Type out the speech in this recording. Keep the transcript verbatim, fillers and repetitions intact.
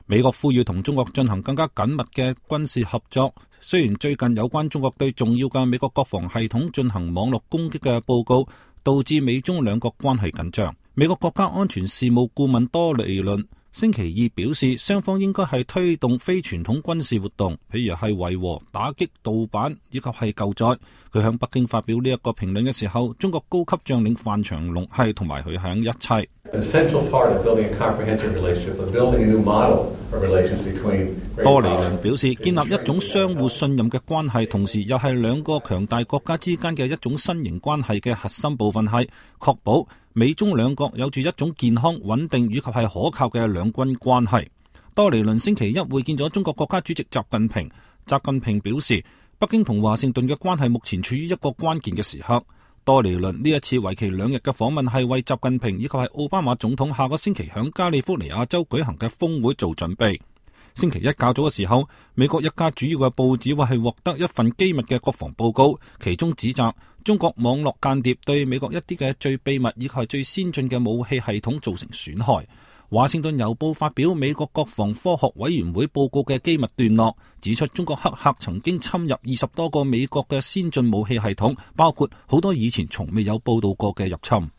美國呼籲同中國進行更加緊密嘅軍事合作。雖然最近有關中國對重要嘅美國國防系統進行網絡攻擊嘅報告，導致美中兩國關係緊張。美國國家安全事務顧問多尼倫星期二表示，雙方應該係推動非傳統軍事活動，譬如係維和、打擊盜版以及係救災。佢向北京發表呢一個評論嘅時候，中國高級將領范長龍係同埋佢響一切。多尼倫表示，建立一種相互信任嘅關係，同時又係兩個強大國家之間嘅一種新型關係嘅核心部分係確保美中兩國有住一種健康、穩定以及係可靠嘅兩軍關係。多尼倫星期一會見咗中國國家主席習近平，習近平表示，北京同華盛頓嘅關係目前處於一個關鍵嘅時刻。多尼倫呢一次為期兩日嘅訪問係為習近平以及係奧巴馬總統下個星期響加利福尼亞州舉行嘅峰會做準備。星期一較早嘅時候，美國一家主要嘅報紙話係獲得一份機密嘅國防報告，其中指責中國網絡間諜對美國一啲嘅最秘密以及係最先進嘅武器系統造成損害。華盛頓郵報發表美國國防科學委員會報告嘅機密段落，指出中國黑客曾經侵入二十多個美國嘅先進武器系統，包括好多以前從未有報道過嘅入侵。